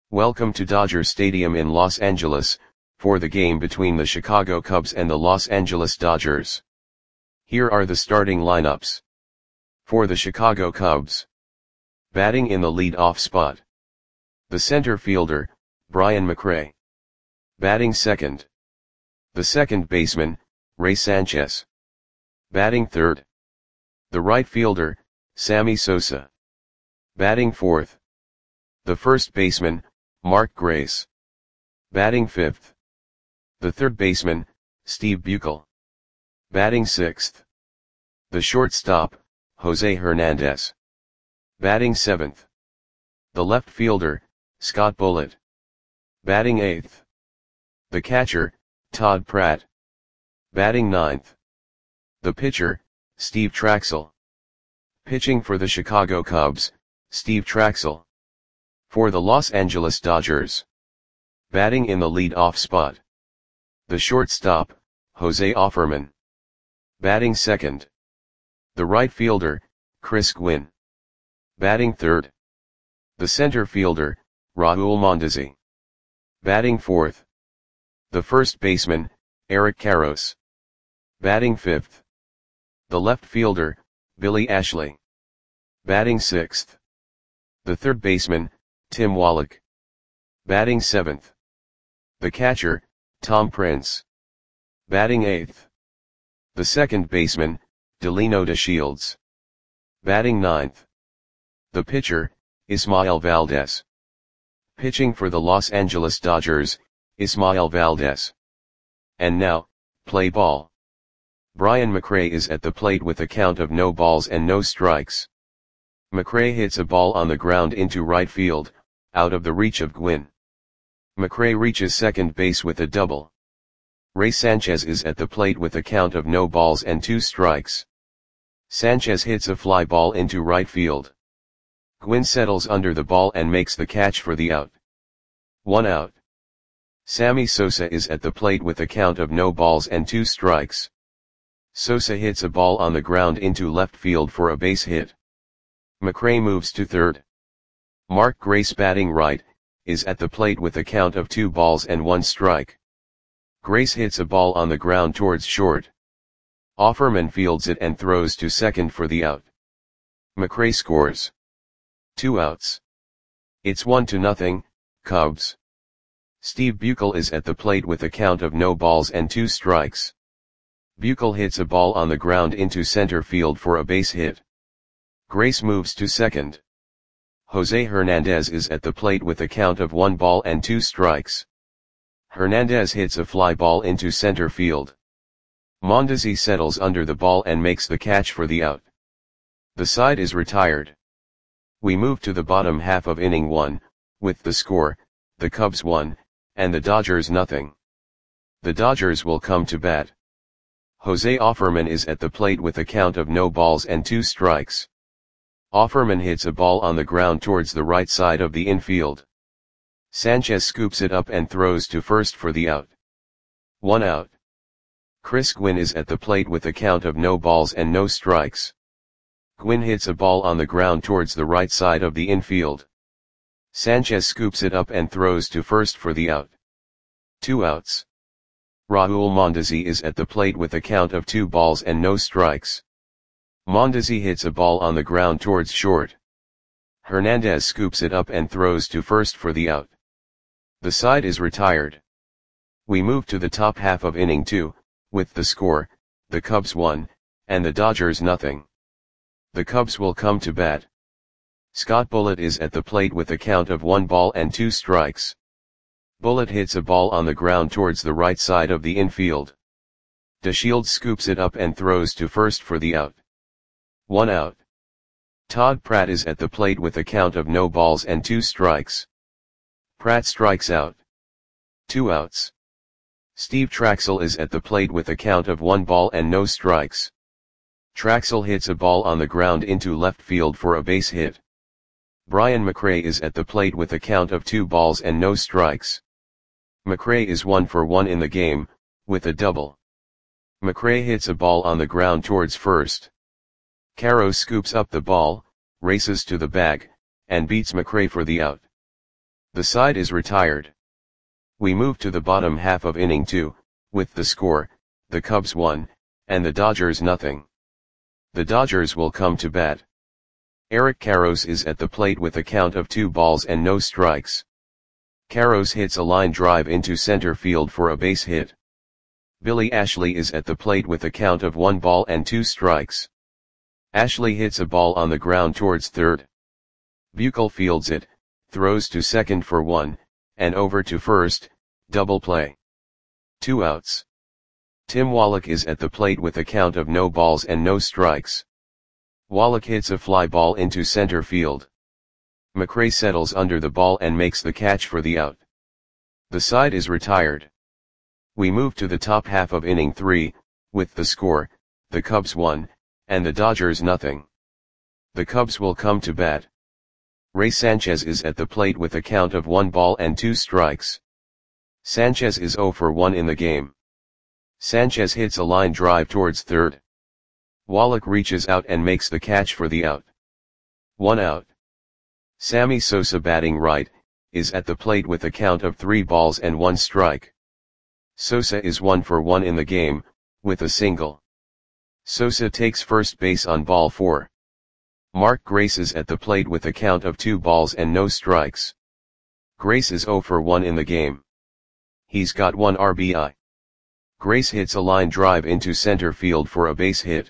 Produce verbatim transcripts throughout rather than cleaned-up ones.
Welcome to Dodger Stadium in Los Angeles, for the game between the Chicago Cubs and the Los Angeles Dodgers. Here are the starting lineups. For the Chicago Cubs. Batting in the lead-off spot. The center fielder, Brian McRae. Batting second. The second baseman, Ray Sanchez. Batting third. The right fielder, Sammy Sosa. Batting fourth. The first baseman, Mark Grace. Batting fifth. The third baseman, Steve Buechele. Batting sixth. The shortstop, Jose Hernandez. Batting seventh. The left fielder, Scott Bullitt. Batting eighth. The catcher, Todd Pratt. Batting ninth. The pitcher, Steve Trachsel. Pitching for the Chicago Cubs, Steve Trachsel. For the Los Angeles Dodgers. Batting in the lead-off spot. The shortstop, Jose Offerman. Batting second. The right fielder, Chris Gwynn. Batting third. The center fielder, Raul Mondesi. Batting fourth. The first baseman, Eric Karros. Batting fifth. The left fielder, Billy Ashley. Batting sixth. The third baseman, Tim Wallach. Batting seventh. The catcher, Tom Prince. Batting eighth. The second baseman, Delino DeShields. Batting ninth. The pitcher, Ismael Valdez. Pitching for the Los Angeles Dodgers, Ismael Valdez. And now, play ball. Brian McRae is at the plate with a count of no balls and no strikes. McRae hits a ball on the ground into right field, out of the reach of Gwynn. McRae reaches second base with a double. Ray Sanchez is at the plate with a count of no balls and two strikes. Sanchez hits a fly ball into right field. Gwynn settles under the ball and makes the catch for the out. One out. Sammy Sosa is at the plate with a count of no balls and two strikes. Sosa hits a ball on the ground into left field for a base hit. McRae moves to third. Mark Grace, batting right, is at the plate with a count of two balls and one strike. Grace hits a ball on the ground towards short. Offerman fields it and throws to second for the out. McRae scores. Two outs. It's one to nothing, Cubs. Steve Buechele is at the plate with a count of no balls and two strikes. Buechele hits a ball on the ground into center field for a base hit. Grace moves to second. Jose Hernandez is at the plate with a count of one ball and two strikes. Hernandez hits a fly ball into center field. Mondesi settles under the ball and makes the catch for the out. The side is retired. We move to the bottom half of inning one, with the score, the Cubs one, and the Dodgers nothing. The Dodgers will come to bat. Jose Offerman is at the plate with a count of no balls and two strikes. Offerman hits a ball on the ground towards the right side of the infield. Sanchez scoops it up and throws to first for the out. One out. Chris Gwynn is at the plate with a count of no balls and no strikes. Gwynn hits a ball on the ground towards the right side of the infield. Sanchez scoops it up and throws to first for the out. Two outs. Raul Mondesi is at the plate with a count of two balls and no strikes. Mondesi hits a ball on the ground towards short. Hernandez scoops it up and throws to first for the out. The side is retired. We move to the top half of inning two, with the score, the Cubs one, and the Dodgers nothing. The Cubs will come to bat. Scott Bullitt is at the plate with a count of one ball and two strikes. Bullitt hits a ball on the ground towards the right side of the infield. DeShields scoops it up and throws to first for the out. One out. Todd Pratt is at the plate with a count of no balls and two strikes. Pratt strikes out. Two outs. Steve Trachsel is at the plate with a count of one ball and no strikes. Trachsel hits a ball on the ground into left field for a base hit. Brian McRae is at the plate with a count of two balls and no strikes. McRae is one for one in the game, with a double. McRae hits a ball on the ground towards first. Karros scoops up the ball, races to the bag, and beats McRae for the out. The side is retired. We move to the bottom half of inning two, with the score, the Cubs one, and the Dodgers nothing. The Dodgers will come to bat. Eric Karros is at the plate with a count of two balls and no strikes. Karros hits a line drive into center field for a base hit. Billy Ashley is at the plate with a count of one ball and two strikes. Ashley hits a ball on the ground towards third. Buechel fields it, throws to second for one, and over to first, double play. Two outs. Tim Wallach is at the plate with a count of no balls and no strikes. Wallach hits a fly ball into center field. McRae settles under the ball and makes the catch for the out. The side is retired. We move to the top half of inning three, with the score, the Cubs one, and the Dodgers nothing. The Cubs will come to bat. Ray Sanchez is at the plate with a count of one ball and two strikes. Sanchez is zero for one in the game. Sanchez hits a line drive towards third. Wallach reaches out and makes the catch for the out. One out. Sammy Sosa, batting right, is at the plate with a count of three balls and one strike. Sosa is one for one in the game, with a single. Sosa takes first base on ball four. Mark Grace is at the plate with a count of two balls and no strikes. Grace is zero for one in the game. He's got one R B I. Grace hits a line drive into center field for a base hit.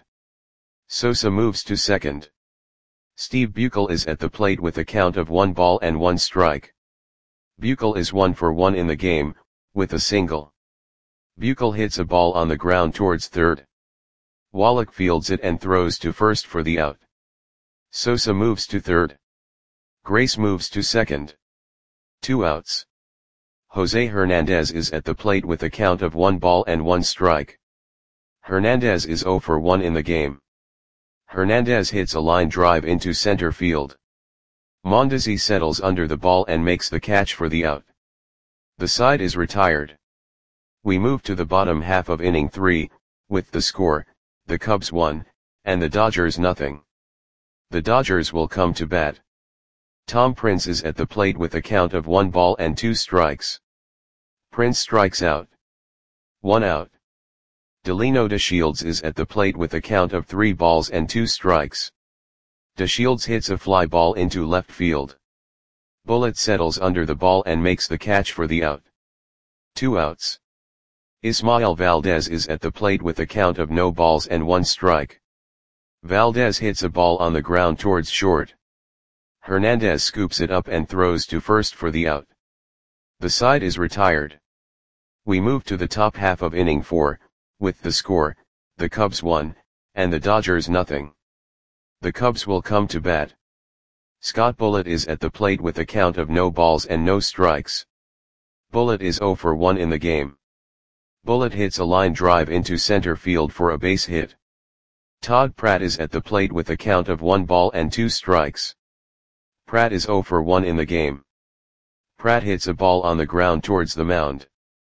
Sosa moves to second. Steve Buechel is at the plate with a count of one ball and one strike. Buechel is one for one in the game, with a single. Buechel hits a ball on the ground towards third. Wallach fields it and throws to first for the out. Sosa moves to third. Grace moves to second. Two outs. Jose Hernandez is at the plate with a count of one ball and one strike. Hernandez is zero for one in the game. Hernandez hits a line drive into center field. Mondesi settles under the ball and makes the catch for the out. The side is retired. We move to the bottom half of inning three, with the score, the Cubs one, and the Dodgers nothing. The Dodgers will come to bat. Tom Prince is at the plate with a count of one ball and two strikes. Prince strikes out. One out. Delino DeShields is at the plate with a count of three balls and two strikes. DeShields hits a fly ball into left field. Bullitt settles under the ball and makes the catch for the out. Two outs. Ismael Valdez is at the plate with a count of no balls and one strike. Valdez hits a ball on the ground towards short. Hernandez scoops it up and throws to first for the out. The side is retired. We move to the top half of inning four, with the score, the Cubs one, and the Dodgers nothing. The Cubs will come to bat. Scott Bullitt is at the plate with a count of no balls and no strikes. Bullitt is zero for one in the game. Bullitt hits a line drive into center field for a base hit. Todd Pratt is at the plate with a count of one ball and two strikes. Pratt is zero for one in the game. Pratt hits a ball on the ground towards the mound.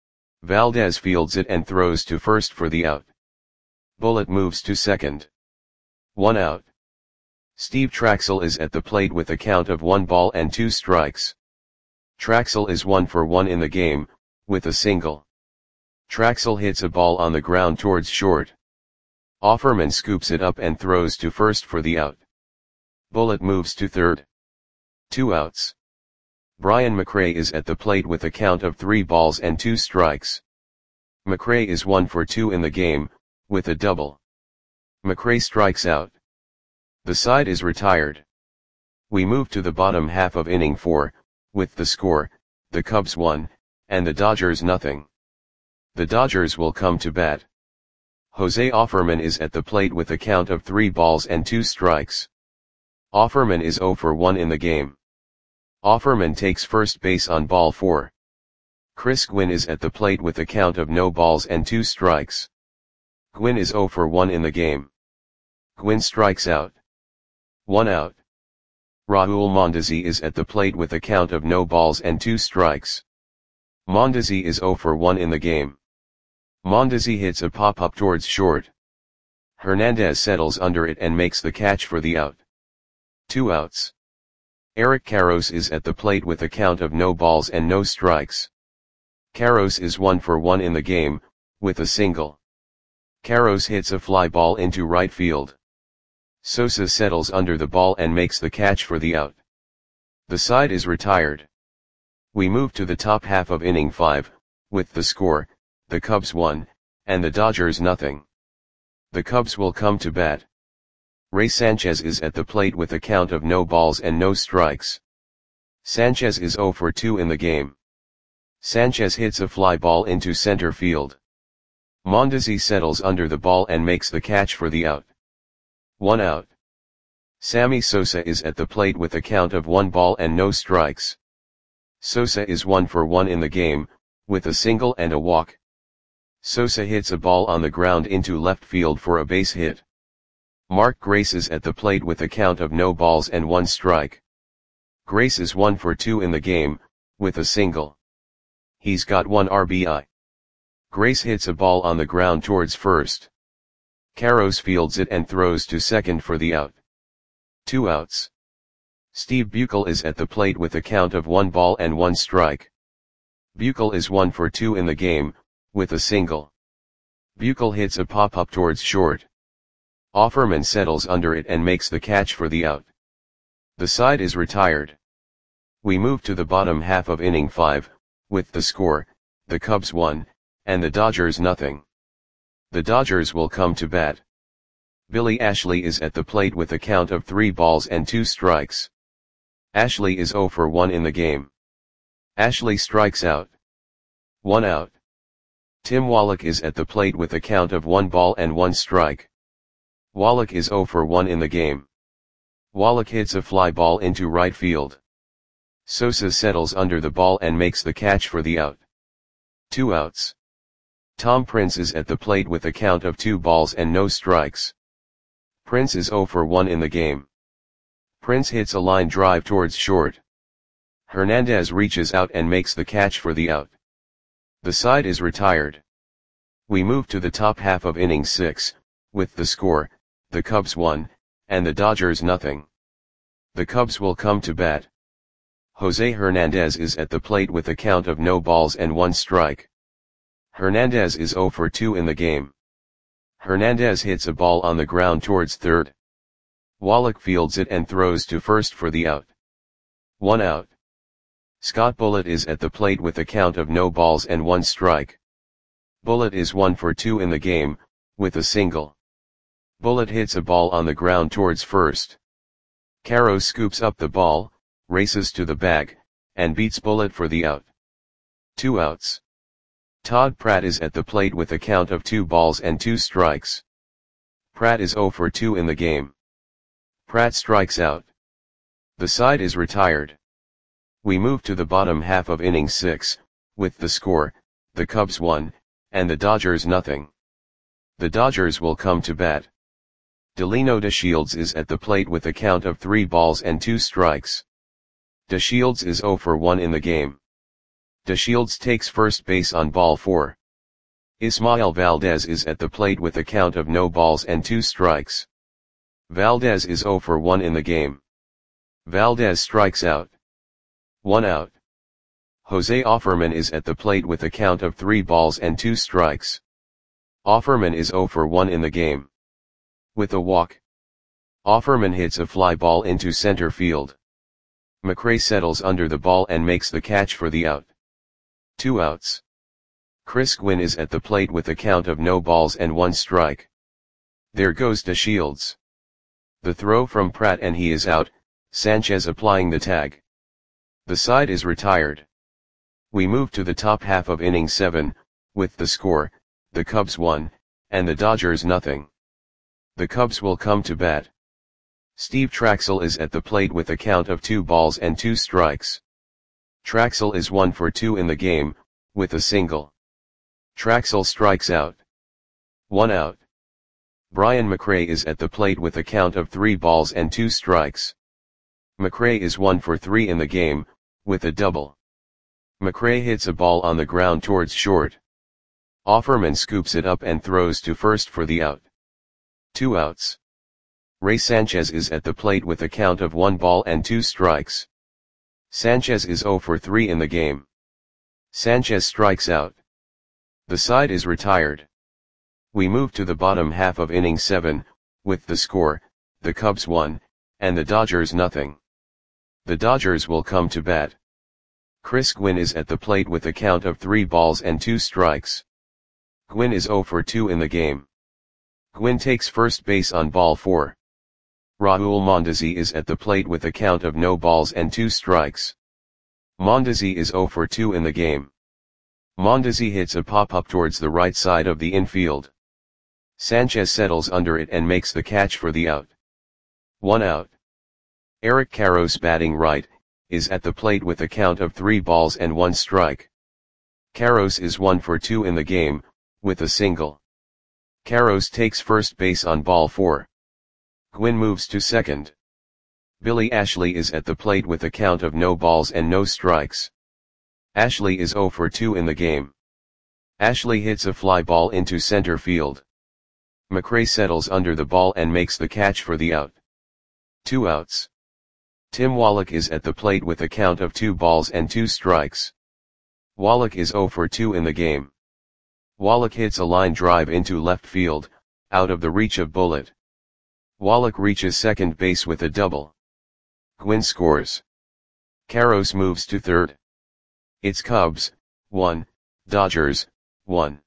Valdez fields it and throws to first for the out. Bullitt moves to second. One out. Steve Traxel is at the plate with a count of one ball and two strikes. Traxel is one for one in the game, with a single. Traxel hits a ball on the ground towards short. Offerman scoops it up and throws to first for the out. Bullitt moves to third. Two outs. Brian McRae is at the plate with a count of three balls and two strikes. McRae is one for two in the game, with a double. McRae strikes out. The side is retired. We move to the bottom half of inning four, with the score, the Cubs one, and the Dodgers nothing. The Dodgers will come to bat. Jose Offerman is at the plate with a count of three balls and two strikes. Offerman is zero for one in the game. Offerman takes first base on ball four. Chris Gwynn is at the plate with a count of no balls and two strikes. Gwynn is zero for one in the game. Gwynn strikes out. One out. Raul Mondesi is at the plate with a count of no balls and two strikes. Mondesi is zero for one in the game. Mondesi hits a pop-up towards short. Hernandez settles under it and makes the catch for the out. Two outs. Eric Karros is at the plate with a count of no balls and no strikes. Karros is one for one in the game, with a single. Karros hits a fly ball into right field. Sosa settles under the ball and makes the catch for the out. The side is retired. We move to the top half of inning five, with the score, the Cubs one, and the Dodgers nothing. The Cubs will come to bat. Ray Sanchez is at the plate with a count of no balls and no strikes. Sanchez is zero for two in the game. Sanchez hits a fly ball into center field. Mondesi settles under the ball and makes the catch for the out. One out. Sammy Sosa is at the plate with a count of one ball and no strikes. Sosa is one for one in the game, with a single and a walk. Sosa hits a ball on the ground into left field for a base hit. Mark Grace is at the plate with a count of no balls and one strike. Grace is one for two in the game, with a single. He's got one R B I. Grace hits a ball on the ground towards first. Karros fields it and throws to second for the out. Two outs. Steve Buechele is at the plate with a count of one ball and one strike. Buechele is one for two in the game, with a single. Buechele hits a pop-up towards short. Offerman settles under it and makes the catch for the out. The side is retired. We move to the bottom half of inning five, with the score, the Cubs one, and the Dodgers nothing. The Dodgers will come to bat. Billy Ashley is at the plate with a count of three balls and two strikes. Ashley is zero for one in the game. Ashley strikes out. One out. Tim Wallach is at the plate with a count of one ball and one strike. Wallach is zero for one in the game. Wallach hits a fly ball into right field. Sosa settles under the ball and makes the catch for the out. Two outs. Tom Prince is at the plate with a count of two balls and no strikes. Prince is zero for one in the game. Prince hits a line drive towards short. Hernandez reaches out and makes the catch for the out. The side is retired. We move to the top half of inning six, with the score, the Cubs one, and the Dodgers nothing. The Cubs will come to bat. Jose Hernandez is at the plate with a count of no balls and one strike. Hernandez is zero for two in the game. Hernandez hits a ball on the ground towards third. Wallach fields it and throws to first for the out. One out. Scott Bullitt is at the plate with a count of no balls and one strike. Bullitt is one for two in the game, with a single. Bullitt hits a ball on the ground towards first. Karros scoops up the ball, races to the bag, and beats Bullitt for the out. Two outs. Todd Pratt is at the plate with a count of two balls and two strikes. Pratt is zero for two in the game. Pratt strikes out. The side is retired. We move to the bottom half of inning six, with the score, the Cubs one, and the Dodgers nothing. The Dodgers will come to bat. Delino DeShields is at the plate with a count of three balls and two strikes. DeShields is zero for one in the game. DeShields takes first base on ball four. Ismael Valdez is at the plate with a count of no balls and two strikes. Valdez is zero for one in the game. Valdez strikes out. One out. Jose Offerman is at the plate with a count of three balls and two strikes. Offerman is zero for one in the game. With a walk. Offerman hits a fly ball into center field. McRae settles under the ball and makes the catch for the out. Two outs. Chris Gwynn is at the plate with a count of no balls and one strike. There goes DeShields. The throw from Pratt and he is out, Sanchez applying the tag. The side is retired. We move to the top half of inning seven, with the score, the Cubs one, and the Dodgers nothing. The Cubs will come to bat. Steve Traxel is at the plate with a count of two balls and two strikes. Traxel is one for two in the game, with a single. Traxel strikes out. One out. Brian McRae is at the plate with a count of three balls and two strikes. McRae is one for three in the game, with a double. McRae hits a ball on the ground towards short. Offerman scoops it up and throws to first for the out. Two outs. Ray Sanchez is at the plate with a count of one ball and two strikes. Sanchez is zero for three in the game. Sanchez strikes out. The side is retired. We move to the bottom half of inning seven, with the score, the Cubs one, and the Dodgers nothing. The Dodgers will come to bat. Chris Gwynn is at the plate with a count of three balls and two strikes. Gwynn is zero for two in the game. Gwynn takes first base on ball four. Raul Mondesi is at the plate with a count of no balls and two strikes. Mondesi is zero for two in the game. Mondesi hits a pop-up towards the right side of the infield. Sanchez settles under it and makes the catch for the out. One out. Eric Karros, batting right, is at the plate with a count of three balls and one strike. Karros is one for two in the game, with a single. Karros takes first base on ball four. Gwynn moves to second. Billy Ashley is at the plate with a count of no balls and no strikes. Ashley is zero for two in the game. Ashley hits a fly ball into center field. McRae settles under the ball and makes the catch for the out. Two outs. Tim Wallach is at the plate with a count of two balls and two strikes. Wallach is zero for two in the game. Wallach hits a line drive into left field, out of the reach of Bullitt. Wallach reaches second base with a double. Gwynn scores. Karros moves to third. It's Cubs, one, Dodgers, one.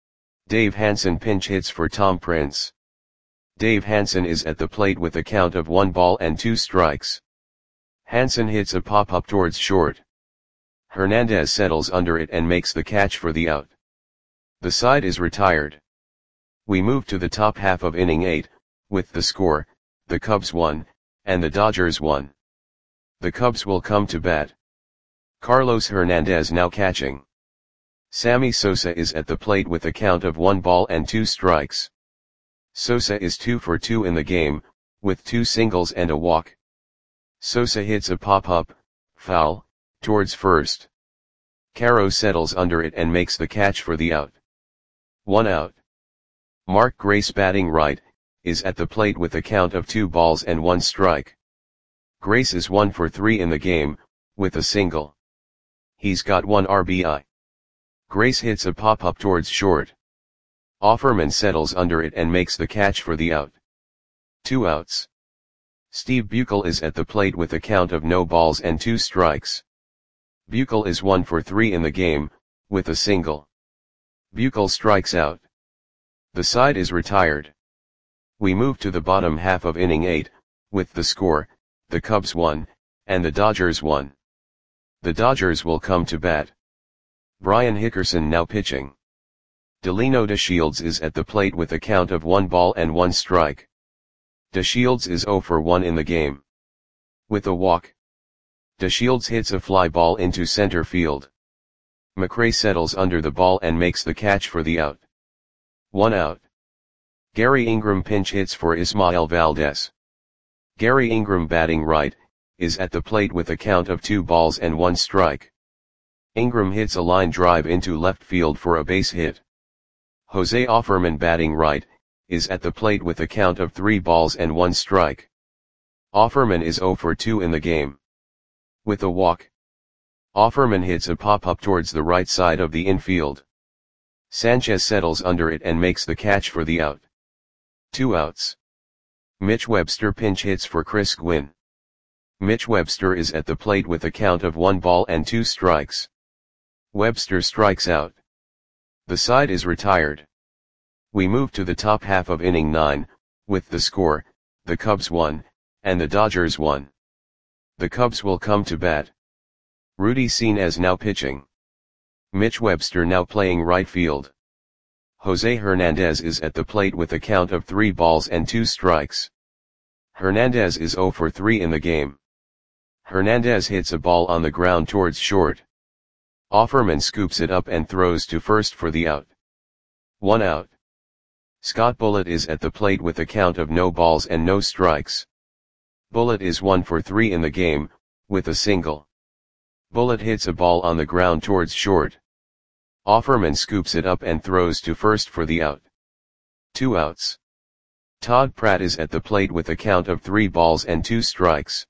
Dave Hansen pinch hits for Tom Prince. Dave Hansen is at the plate with a count of one ball and two strikes. Hansen hits a pop-up towards short. Hernandez settles under it and makes the catch for the out. The side is retired. We move to the top half of inning eight, with the score, the Cubs one, and the Dodgers one. The Cubs will come to bat. Carlos Hernandez now catching. Sammy Sosa is at the plate with a count of one ball and two strikes. Sosa is two for two in the game, with two singles and a walk. Sosa hits a pop-up, foul, towards first. Karros settles under it and makes the catch for the out. One out. Mark Grace, batting right, is at the plate with a count of two balls and one strike. Grace is one for three in the game, with a single. He's got one R B I. Grace hits a pop-up towards short. Offerman settles under it and makes the catch for the out. Two outs. Steve Buechel is at the plate with a count of no balls and two strikes. Buechel is one for three in the game, with a single. Buechel strikes out. The side is retired. We move to the bottom half of inning eight, with the score, the Cubs one, and the Dodgers one. The Dodgers will come to bat. Brian Hickerson now pitching. Delino DeShields is at the plate with a count of one ball and one strike. DeShields is zero for one in the game. With a walk. DeShields hits a fly ball into center field. McRae settles under the ball and makes the catch for the out. One out. Gary Ingram pinch hits for Ismael Valdez. Gary Ingram, batting right, is at the plate with a count of two balls and one strike. Ingram hits a line drive into left field for a base hit. Jose Offerman, batting right, is at the plate with a count of three balls and one strike. Offerman is zero for two in the game. With a walk. Offerman hits a pop-up towards the right side of the infield. Sanchez settles under it and makes the catch for the out. Two outs. Mitch Webster pinch hits for Chris Gwynn. Mitch Webster is at the plate with a count of one ball and two strikes. Webster strikes out. The side is retired. We move to the top half of inning nine, with the score, the Cubs one, and the Dodgers one. The Cubs will come to bat. Rudy Cines now pitching. Mitch Webster now playing right field. Jose Hernandez is at the plate with a count of three balls and two strikes. Hernandez is zero for three in the game. Hernandez hits a ball on the ground towards short. Offerman scoops it up and throws to first for the out. One out. Scott Bullitt is at the plate with a count of no balls and no strikes. Bullitt is one for three in the game, with a single. Bullitt hits a ball on the ground towards short. Offerman scoops it up and throws to first for the out. Two outs. Todd Pratt is at the plate with a count of three balls and two strikes.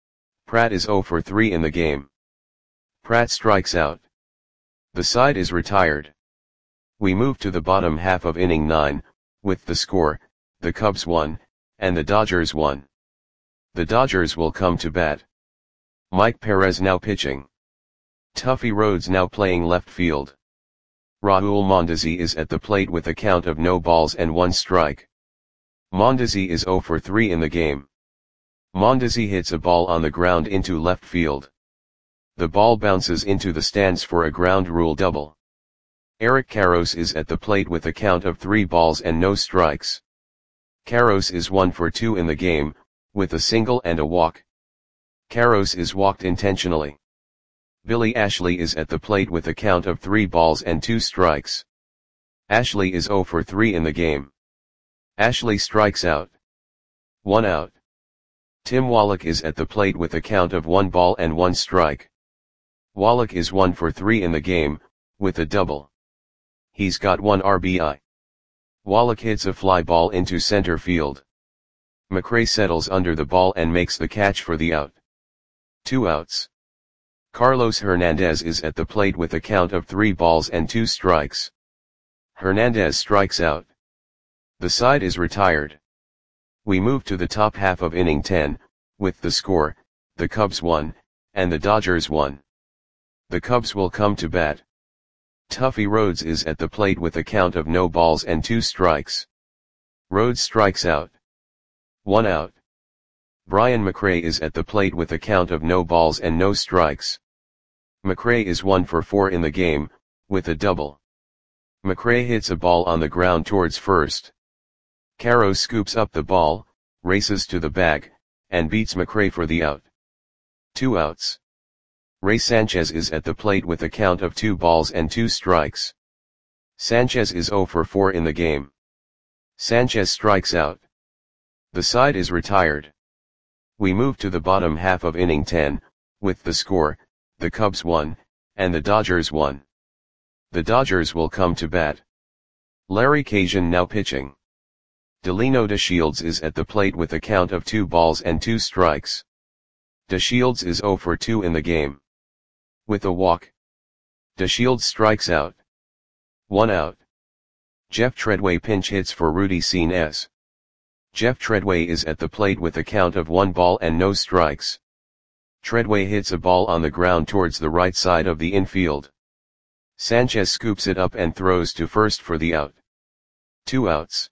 Pratt is zero for three in the game. Pratt strikes out. The side is retired. We move to the bottom half of inning nine, with the score, the Cubs won, and the Dodgers won. The Dodgers will come to bat. Mike Perez now pitching. Tuffy Rhodes now playing left field. Raul Mondesi is at the plate with a count of no balls and one strike. Mondesi is zero for three in the game. Mondesi hits a ball on the ground into left field. The ball bounces into the stands for a ground rule double. Eric Karros is at the plate with a count of three balls and no strikes. Karros is one for two in the game, with a single and a walk. Karros is walked intentionally. Billy Ashley is at the plate with a count of three balls and two strikes. Ashley is zero for three in the game. Ashley strikes out. One out. Tim Wallach is at the plate with a count of one ball and one strike. Wallach is one for three in the game, with a double. He's got one R B I. Wallach hits a fly ball into center field. McRae settles under the ball and makes the catch for the out. Two outs. Carlos Hernandez is at the plate with a count of three balls and two strikes. Hernandez strikes out. The side is retired. We move to the top half of inning ten, with the score, the Cubs won, and the Dodgers won. The Cubs will come to bat. Tuffy Rhodes is at the plate with a count of no balls and two strikes. Rhodes strikes out. One out. Brian McRae is at the plate with a count of no balls and no strikes. McRae is one for four in the game, with a double. McRae hits a ball on the ground towards first. Karros scoops up the ball, races to the bag, and beats McRae for the out. Two outs. Ray Sanchez is at the plate with a count of two balls and two strikes. Sanchez is zero for four in the game. Sanchez strikes out. The side is retired. We move to the bottom half of inning ten, with the score, the Cubs won, and the Dodgers won. The Dodgers will come to bat. Larry Cajun now pitching. Delino DeShields is at the plate with a count of two balls and two strikes. DeShields is zero for two in the game. With a walk. DeShields strikes out. One out. Jeff Treadway pinch hits for Rudy Cines. Jeff Treadway is at the plate with a count of one ball and no strikes. Treadway hits a ball on the ground towards the right side of the infield. Sanchez scoops it up and throws to first for the out. Two outs.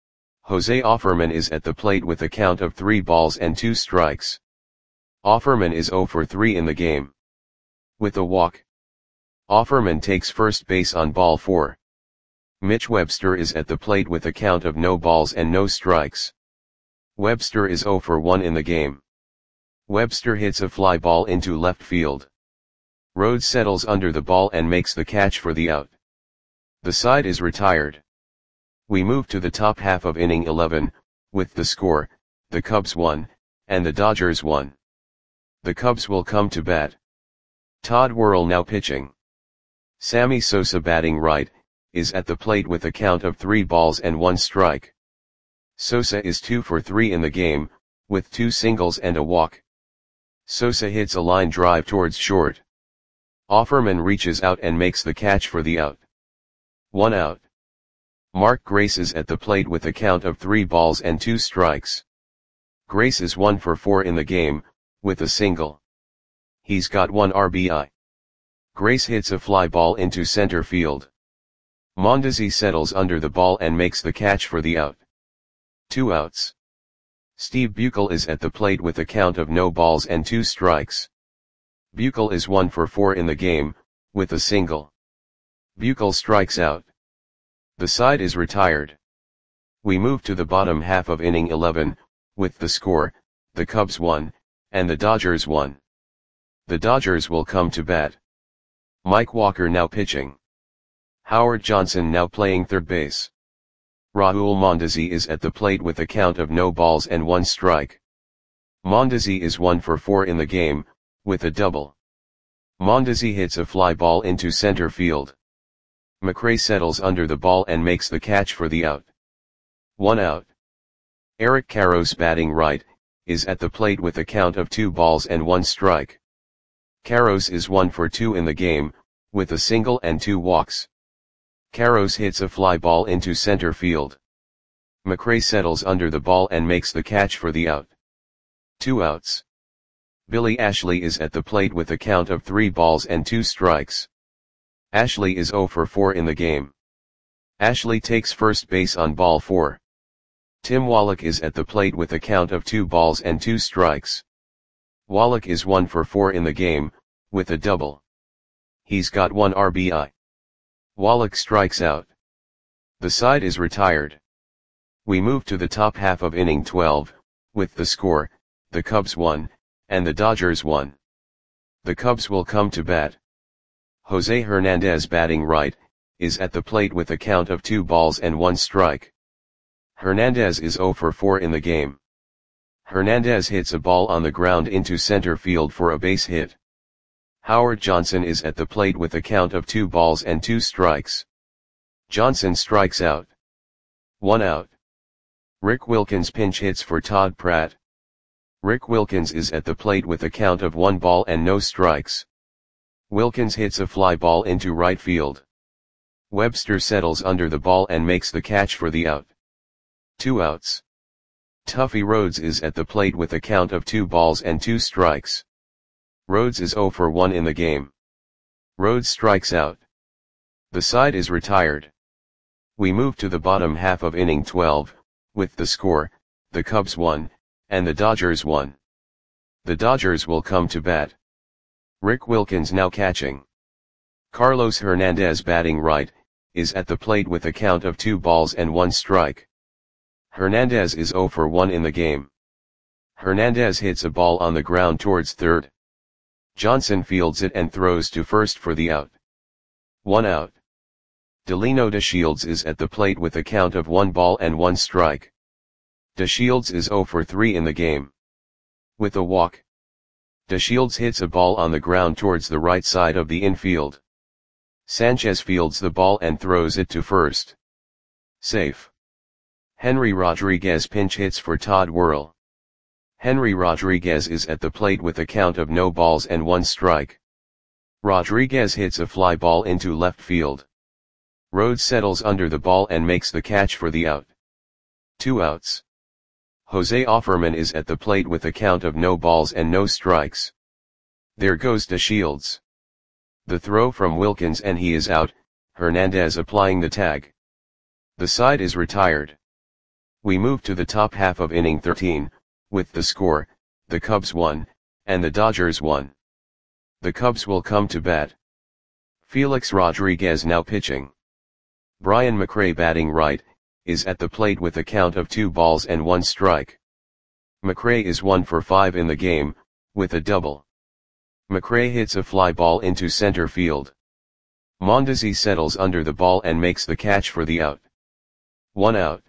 Jose Offerman is at the plate with a count of three balls and two strikes. Offerman is zero for three in the game. With a walk. Offerman takes first base on ball four. Mitch Webster is at the plate with a count of no balls and no strikes. Webster is zero for one in the game. Webster hits a fly ball into left field. Rhodes settles under the ball and makes the catch for the out. The side is retired. We move to the top half of inning eleven, with the score, the Cubs won, and the Dodgers won. The Cubs will come to bat. Todd Worrell now pitching. Sammy Sosa batting right, is at the plate with a count of three balls and one strike. Sosa is two for three in the game, with two singles and a walk. Sosa hits a line drive towards short. Offerman reaches out and makes the catch for the out. One out. Mark Grace is at the plate with a count of three balls and two strikes. Grace is one for four in the game, with a single. He's got one R B I. Grace hits a fly ball into center field. Mondesi settles under the ball and makes the catch for the out. Two outs. Steve Buechel is at the plate with a count of no balls and two strikes. Buechel is one for four in the game, with a single. Buechel strikes out. The side is retired. We move to the bottom half of inning eleven, with the score, the Cubs won, and the Dodgers won. The Dodgers will come to bat. Mike Walker now pitching. Howard Johnson now playing third base. Raul Mondesi is at the plate with a count of no balls and one strike. Mondesi is one for four in the game, with a double. Mondesi hits a fly ball into center field. McRae settles under the ball and makes the catch for the out. One out. Eric Karros batting right, is at the plate with a count of two balls and one strike. Karros is one for two in the game, with a single and two walks. Karros hits a fly ball into center field. McRae settles under the ball and makes the catch for the out. Two outs. Billy Ashley is at the plate with a count of three balls and two strikes. Ashley is zero for four in the game. Ashley takes first base on ball four. Tim Wallach is at the plate with a count of two balls and two strikes. Wallach is one for four in the game, with a double. He's got one R B I. Wallach strikes out. The side is retired. We move to the top half of inning twelve, with the score, the Cubs won, and the Dodgers won. The Cubs will come to bat. Jose Hernandez batting right, is at the plate with a count of two balls and one strike. Hernandez is zero for four in the game. Hernandez hits a ball on the ground into center field for a base hit. Howard Johnson is at the plate with a count of two balls and two strikes. Johnson strikes out. One out. Rick Wilkins pinch hits for Todd Pratt. Rick Wilkins is at the plate with a count of one ball and no strikes. Wilkins hits a fly ball into right field. Webster settles under the ball and makes the catch for the out. Two outs. Tuffy Rhodes is at the plate with a count of two balls and two strikes. Rhodes is zero for one in the game. Rhodes strikes out. The side is retired. We move to the bottom half of inning twelve, with the score, the Cubs won, and the Dodgers won. The Dodgers will come to bat. Rick Wilkins now catching. Carlos Hernandez batting right, is at the plate with a count of two balls and one strike. Hernandez is zero for one in the game. Hernandez hits a ball on the ground towards third. Johnson fields it and throws to first for the out. One out. Delino DeShields is at the plate with a count of one ball and one strike. DeShields is zero for three in the game. With a walk. DeShields hits a ball on the ground towards the right side of the infield. Sanchez fields the ball and throws it to first. Safe. Henry Rodriguez pinch hits for Todd Worrell. Henry Rodriguez is at the plate with a count of no balls and one strike. Rodriguez hits a fly ball into left field. Rhodes settles under the ball and makes the catch for the out. Two outs. Jose Offerman is at the plate with a count of no balls and no strikes. There goes DeShields. The throw from Wilkins and he is out, Hernandez applying the tag. The side is retired. We move to the top half of inning thirteen, with the score, the Cubs won, and the Dodgers won. The Cubs will come to bat. Felix Rodriguez now pitching. Brian McRae batting right, is at the plate with a count of two balls and one strike. McRae is one for five in the game, with a double. McRae hits a fly ball into center field. Mondesi settles under the ball and makes the catch for the out. One out.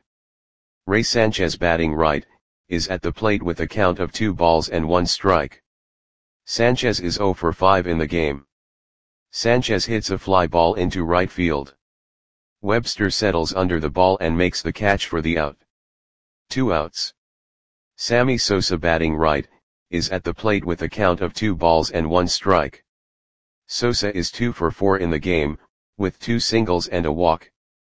Ray Sanchez batting right, is at the plate with a count of two balls and one strike. Sanchez is zero for five in the game. Sanchez hits a fly ball into right field. Webster settles under the ball and makes the catch for the out. Two outs. Sammy Sosa batting right, is at the plate with a count of two balls and one strike. Sosa is two for four in the game, with two singles and a walk.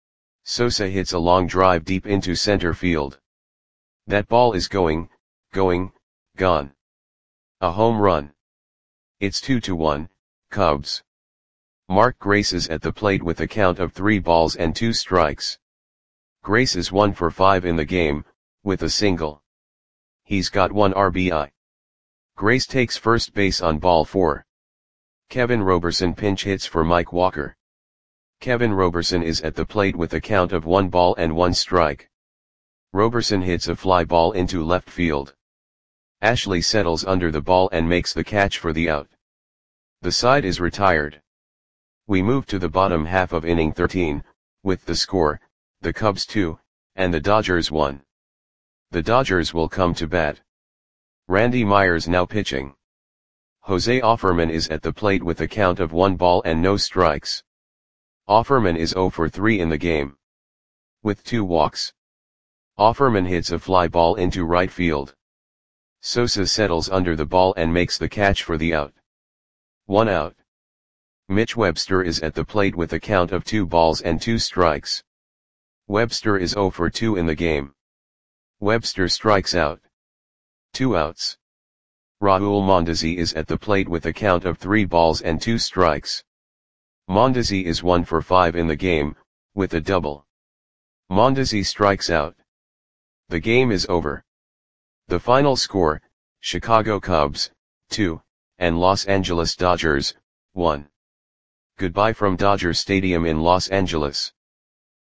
Sosa hits a long drive deep into center field. That ball is going, going, gone. A home run. It's two to one, Cubs. Mark Grace is at the plate with a count of three balls and two strikes. Grace is one for five in the game, with a single. He's got one R B I. Grace takes first base on ball four. Kevin Roberson pinch hits for Mike Walker. Kevin Roberson is at the plate with a count of one ball and one strike. Roberson hits a fly ball into left field. Ashley settles under the ball and makes the catch for the out. The side is retired. We move to the bottom half of inning thirteen, with the score, the Cubs two, and the Dodgers one. The Dodgers will come to bat. Randy Myers now pitching. Jose Offerman is at the plate with a count of one ball and no strikes. Offerman is zero for three in the game. With two walks. Offerman hits a fly ball into right field. Sosa settles under the ball and makes the catch for the out. One out. Mitch Webster is at the plate with a count of two balls and two strikes. Webster is zero for two in the game. Webster strikes out. Two outs. Raul Mondesi is at the plate with a count of three balls and two strikes. Mondesi is one for five in the game, with a double. Mondesi strikes out. The game is over. The final score, Chicago Cubs, two, and Los Angeles Dodgers, one. Goodbye from Dodger Stadium in Los Angeles.